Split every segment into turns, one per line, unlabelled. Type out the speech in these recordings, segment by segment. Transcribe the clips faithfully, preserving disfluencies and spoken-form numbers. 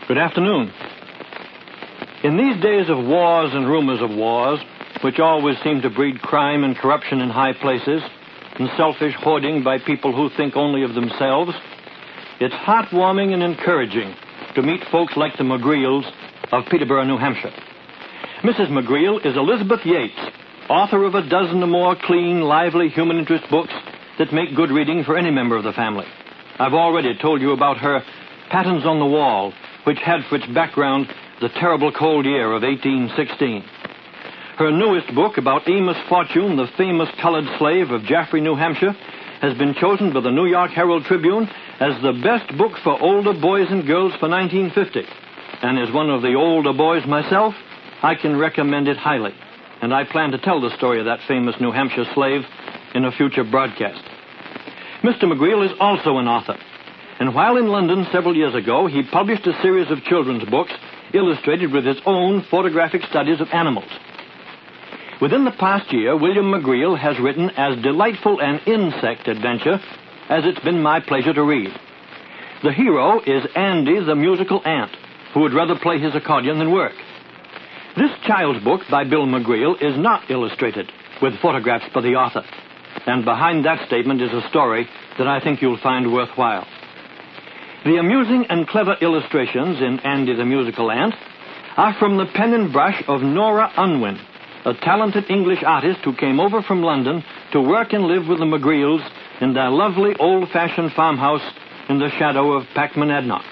Good afternoon. In these days of wars and rumors of wars, which always seem to breed crime and corruption in high places, and selfish hoarding by people who think only of themselves, it's heartwarming and encouraging to meet folks like the McGreals of Peterborough, New Hampshire. Missus McGreel is Elizabeth Yates, author of a dozen or more clean, lively human interest books that make good reading for any member of the family. I've already told you about her Patterns on the Wall, which had for its background the terrible cold year of eighteen sixteen. Her newest book about Amos Fortune, the famous colored slave of Jaffrey, New Hampshire, has been chosen by the New York Herald Tribune as the best book for older boys and girls for nineteen fifty. And as one of the older boys myself, I can recommend it highly. And I plan to tell the story of that famous New Hampshire slave in a future broadcast. Mister McGreel is also an author. And while in London several years ago, he published a series of children's books illustrated with his own photographic studies of animals. Within the past year, William McGreel has written as delightful an insect adventure as it's been my pleasure to read. The hero is Andy the musical ant, who would rather play his accordion than work. This child's book by Bill McGreel is not illustrated with photographs by the author, and behind that statement is a story that I think you'll find worthwhile. The amusing and clever illustrations in Andy the Musical Ant are from the pen and brush of Nora Unwin, a talented English artist who came over from London to work and live with the McGreels in their lovely old-fashioned farmhouse in the shadow of Packmonadnock.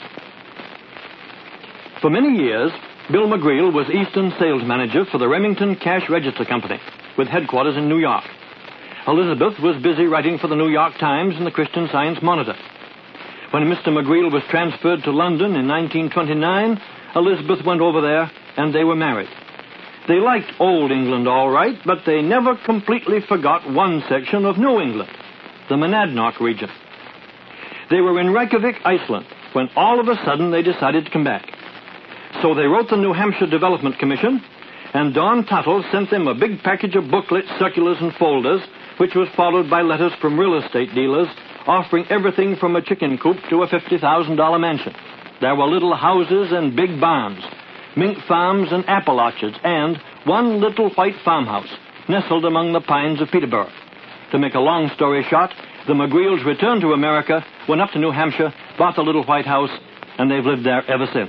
For many years, Bill McGreel was Eastern sales manager for the Remington Cash Register Company, with headquarters in New York. Elizabeth was busy writing for the New York Times and the Christian Science Monitor. When Mister McGreel was transferred to London in nineteen twenty-nine, Elizabeth went over there, and they were married. They liked Old England all right, but they never completely forgot one section of New England, the Monadnock region. They were in Reykjavik, Iceland, when all of a sudden they decided to come back. So they wrote the New Hampshire Development Commission, and Don Tuttle sent them a big package of booklets, circulars, and folders, which was followed by letters from real estate dealers offering everything from a chicken coop to a fifty thousand dollars mansion. There were little houses and big barns, mink farms and apple orchards, and one little white farmhouse nestled among the pines of Peterborough. To make a long story short, the McGreels returned to America, went up to New Hampshire, bought the little white house, and they've lived there ever since.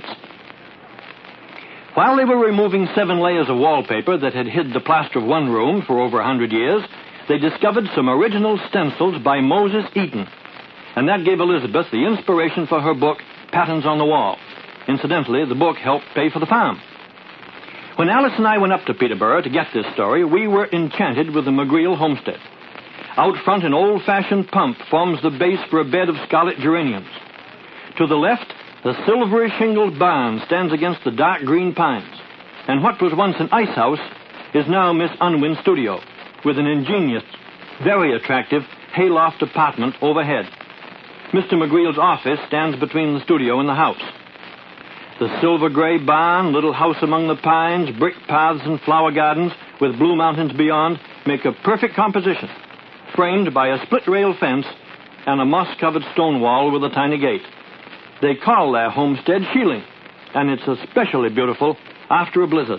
While they were removing seven layers of wallpaper that had hid the plaster of one room for over a hundred years, they discovered some original stencils by Moses Eaton, and that gave Elizabeth the inspiration for her book, Patterns on the Wall. Incidentally, the book helped pay for the farm. When Alice and I went up to Peterborough to get this story, we were enchanted with the McGreel homestead. Out front, an old-fashioned pump forms the base for a bed of scarlet geraniums. To the left, the silvery shingled barn stands against the dark green pines, and what was once an ice house is now Miss Unwin's studio, with an ingenious, very attractive hayloft apartment overhead. Mister McGreel's office stands between the studio and the house. The silver-gray barn, little house among the pines, brick paths and flower gardens with blue mountains beyond make a perfect composition, framed by a split-rail fence and a moss-covered stone wall with a tiny gate. They call their homestead Shealing, and it's especially beautiful after a blizzard.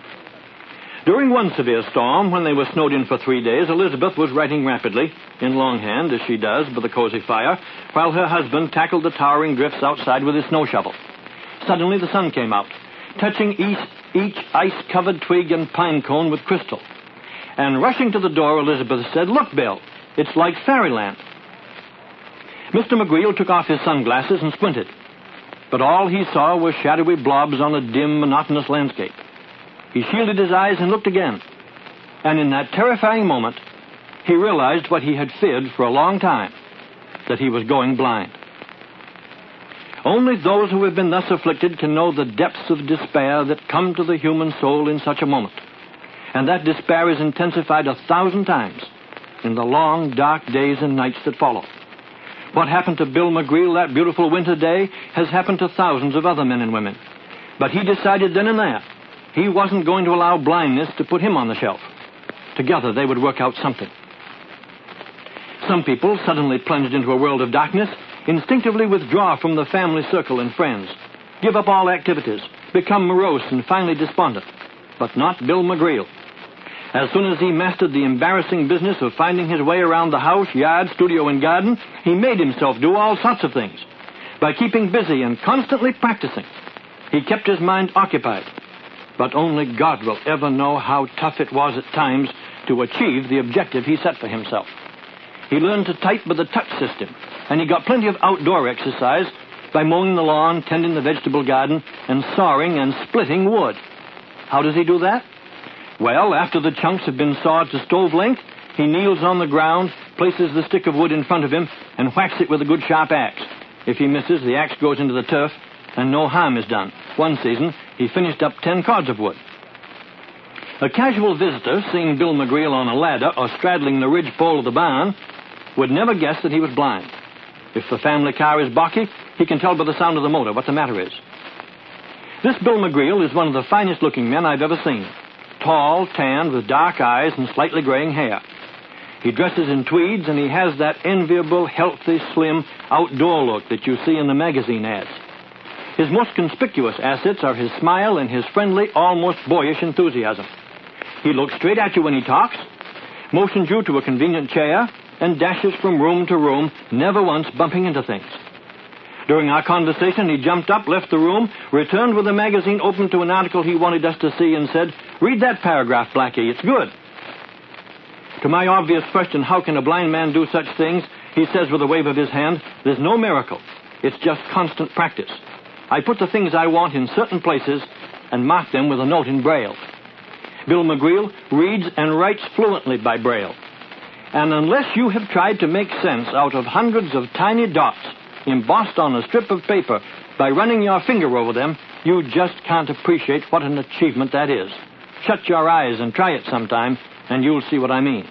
During one severe storm, when they were snowed in for three days, Elizabeth was writing rapidly, in longhand, as she does, by the cozy fire, while her husband tackled the towering drifts outside with his snow shovel. Suddenly the sun came out, touching each, each ice-covered twig and pine cone with crystal. And rushing to the door, Elizabeth said, "Look, Bill, it's like fairyland." Mister McGreel took off his sunglasses and squinted, but all he saw was shadowy blobs on a dim, monotonous landscape. He shielded his eyes and looked again, and in that terrifying moment, he realized what he had feared for a long time, that he was going blind. Only those who have been thus afflicted can know the depths of despair that come to the human soul in such a moment, and that despair is intensified a thousand times in the long, dark days and nights that follow. What happened to Bill McGreel that beautiful winter day has happened to thousands of other men and women, but he decided then and there he wasn't going to allow blindness to put him on the shelf. Together they would work out something. Some people, suddenly plunged into a world of darkness, instinctively withdraw from the family circle and friends. give up all activities, become morose and finally despondent. But not Bill McGreal. As soon as he mastered the embarrassing business of finding his way around the house, yard, studio, and garden, he made himself do all sorts of things. By keeping busy and constantly practicing, he kept his mind occupied. But only God will ever know how tough it was at times to achieve the objective he set for himself. He learned to type with a touch system, and he got plenty of outdoor exercise by mowing the lawn, tending the vegetable garden, and sawing and splitting wood. How does he do that? Well, after the chunks have been sawed to stove length, he kneels on the ground, places the stick of wood in front of him, and whacks it with a good sharp axe. If he misses, the axe goes into the turf, and no harm is done. One season, he finished up ten cords of wood. A casual visitor, seeing Bill McGreal on a ladder or straddling the ridge pole of the barn, would never guess that he was blind. If the family car is balky, he can tell by the sound of the motor what the matter is. This Bill McGreal is one of the finest-looking men I've ever seen. Tall, tanned, with dark eyes and slightly graying hair. He dresses in tweeds, and he has that enviable, healthy, slim, outdoor look that you see in the magazine ads. His most conspicuous assets are his smile and his friendly, almost boyish enthusiasm. He looks straight at you when he talks, motions you to a convenient chair, and dashes from room to room, never once bumping into things. During our conversation, he jumped up, left the room, returned with the magazine open to an article he wanted us to see, and said, "Read that paragraph, Blackie, it's good." To my obvious question, how can a blind man do such things, he says with a wave of his hand, "There's no miracle. It's just constant practice. I put the things I want in certain places and mark them with a note in Braille." Bill McGreal reads and writes fluently by Braille. And unless you have tried to make sense out of hundreds of tiny dots embossed on a strip of paper by running your finger over them, you just can't appreciate what an achievement that is. Shut your eyes and try it sometime, and you'll see what I mean.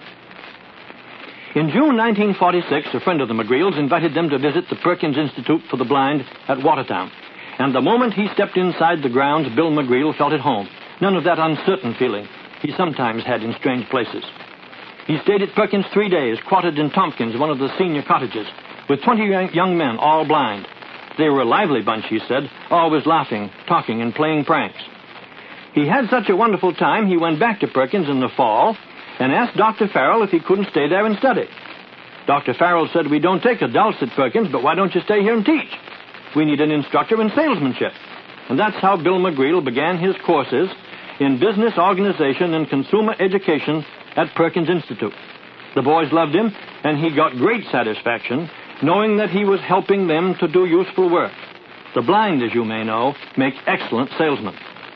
In June nineteen forty-six, a friend of the McGreals invited them to visit the Perkins Institute for the Blind at Watertown. And the moment he stepped inside the grounds, Bill McGreal felt at home. None of that uncertain feeling he sometimes had in strange places. He stayed at Perkins three days, quartered in Tompkins, one of the senior cottages, with twenty young men, all blind. They were a lively bunch, he said, always laughing, talking, and playing pranks. He had such a wonderful time, he went back to Perkins in the fall and asked Doctor Farrell if he couldn't stay there and study. Doctor Farrell said, "We don't take adults at Perkins, but why don't you stay here and teach? We need an instructor in salesmanship." And that's how Bill McGreal began his courses in business organization and consumer education at Perkins Institute. The boys loved him, and he got great satisfaction knowing that he was helping them to do useful work. The blind, as you may know, make excellent salesmen.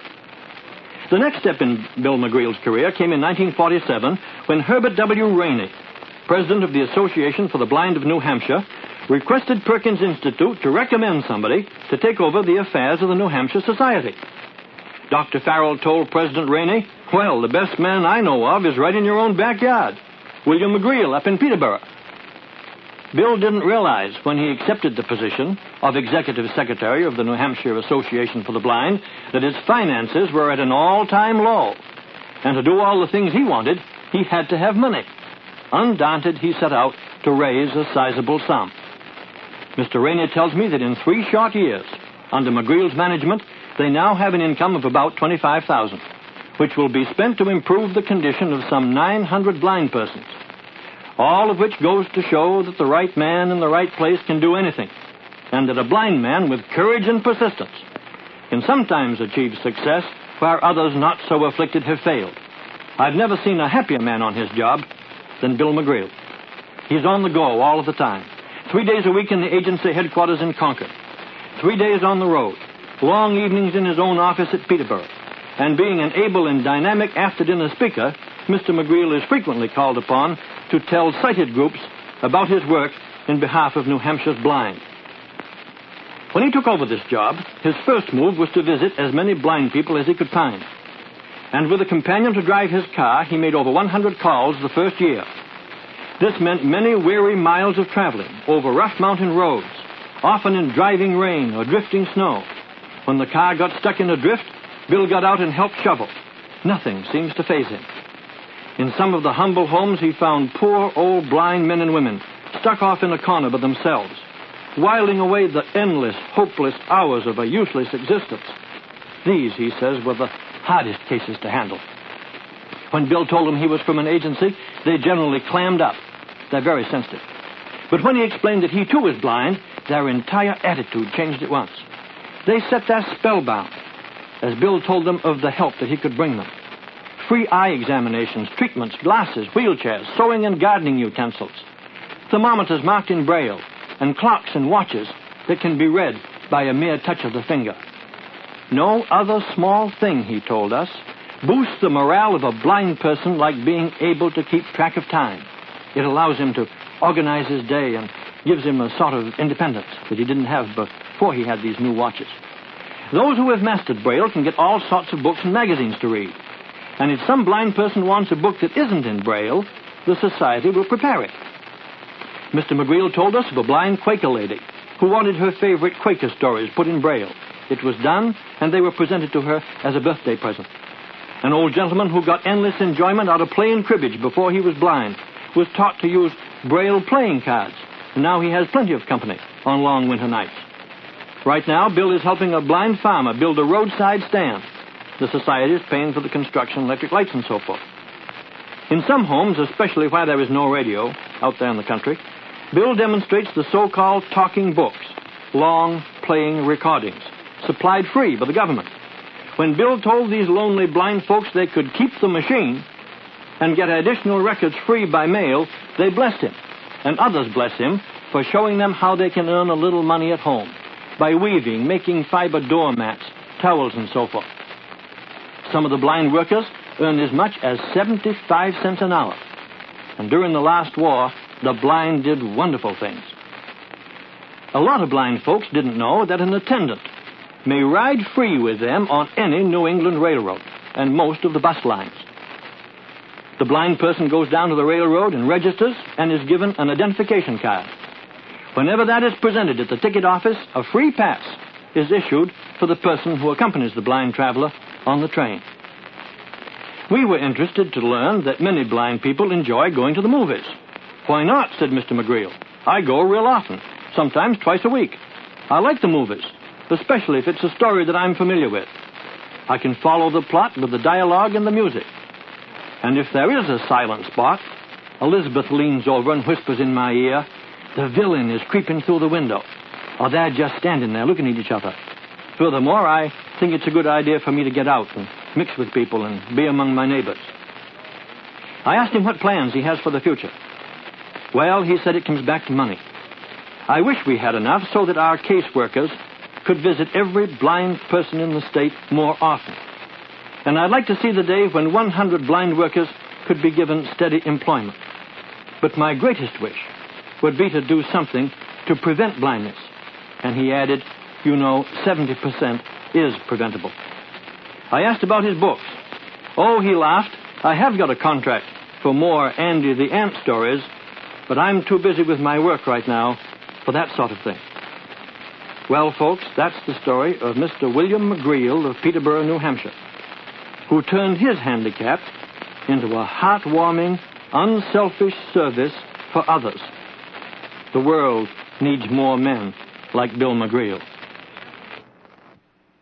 The next step in Bill McGreal's career came in nineteen forty-seven when Herbert W. Rainey, president of the Association for the Blind of New Hampshire, requested Perkins Institute to recommend somebody to take over the affairs of the New Hampshire Society. Doctor Farrell told President Rainey, "Well, the best man I know of is right in your own backyard, William McGreal up in Peterborough." Bill didn't realize when he accepted the position of Executive Secretary of the New Hampshire Association for the Blind that his finances were at an all-time low. And to do all the things he wanted, he had to have money. Undaunted, he set out to raise a sizable sum. Mister Rainey tells me that in three short years, under McGreal's management, they now have an income of about twenty-five thousand dollars, which will be spent to improve the condition of some nine hundred blind persons. All of which goes to show that the right man in the right place can do anything, and that a blind man with courage and persistence can sometimes achieve success where others not so afflicted have failed. I've never seen a happier man on his job than Bill McGreal. He's on the go all of the time. Three days a week in the agency headquarters in Concord. Three days on the road. Long evenings in his own office at Peterborough. And being an able and dynamic after-dinner speaker, Mister McGreal is frequently called upon to tell sighted groups about his work in behalf of New Hampshire's blind. When he took over this job, his first move was to visit as many blind people as he could find. And with a companion to drive his car, he made over one hundred calls the first year. This meant many weary miles of traveling over rough mountain roads, often in driving rain or drifting snow. When the car got stuck in a drift, Bill got out and helped shovel. Nothing seems to faze him. In some of the humble homes, he found poor old blind men and women stuck off in a corner by themselves. whiling away the endless, hopeless hours of a useless existence. These, he says, were the hardest cases to handle. When Bill told them he was from an agency, they generally clammed up. They're very sensitive. But when he explained that he, too, was blind, their entire attitude changed at once. They sat there spellbound as Bill told them of the help that he could bring them. Free eye examinations, treatments, glasses, wheelchairs, sewing and gardening utensils, thermometers marked in Braille, and clocks and watches that can be read by a mere touch of the finger. No other small thing, he told us, boosts the morale of a blind person like being able to keep track of time. It allows him to organize his day and gives him a sort of independence that he didn't have before he had these new watches. Those who have mastered Braille can get all sorts of books and magazines to read. And if some blind person wants a book that isn't in Braille, the society will prepare it. Mister McGreal told us of a blind Quaker lady who wanted her favorite Quaker stories put in Braille. It was done, and they were presented to her as a birthday present. An old gentleman who got endless enjoyment out of playing cribbage before he was blind was taught to use Braille playing cards, and now he has plenty of company on long winter nights. Right now, Bill is helping a blind farmer build a roadside stand. The society is paying for the construction, electric lights, and so forth. In some homes, especially where there is no radio, out there in the country, Bill demonstrates the so-called talking books, long playing recordings, supplied free by the government. When Bill told these lonely blind folks they could keep the machine and get additional records free by mail, they blessed him, and others bless him for showing them how they can earn a little money at home by weaving, making fiber doormats, towels, and so forth. Some of the blind workers earned as much as seventy-five cents an hour. And during the last war, the blind did wonderful things. A lot of blind folks didn't know that an attendant may ride free with them on any New England railroad and most of the bus lines. The blind person goes down to the railroad and registers and is given an identification card. Whenever that is presented at the ticket office, a free pass is issued for the person who accompanies the blind traveler on the train. We were interested to learn that many blind people enjoy going to the movies. Why not, said Mister McGreal. I go real often, sometimes twice a week. I like the movies, especially if it's a story that I'm familiar with. I can follow the plot with the dialogue and the music. And if there is a silent spot, Elizabeth leans over and whispers in my ear, the villain is creeping through the window. Or they're just standing there looking at each other. Furthermore, I think it's a good idea for me to get out and mix with people and be among my neighbors. I asked him what plans he has for the future. Well, he said it comes back to money. I wish we had enough so that our caseworkers could visit every blind person in the state more often. And I'd like to see the day when one hundred blind workers could be given steady employment. But my greatest wish would be to do something to prevent blindness. And he added, you know, seventy percent is preventable. I asked about his books. Oh, he laughed. I have got a contract for more Andy the Ant stories, but I'm too busy with my work right now for that sort of thing. Well, folks, that's the story of Mister William McGreal of Peterborough, New Hampshire, who turned his handicap into a heartwarming, unselfish service for others. The world needs more men like Bill McGreal.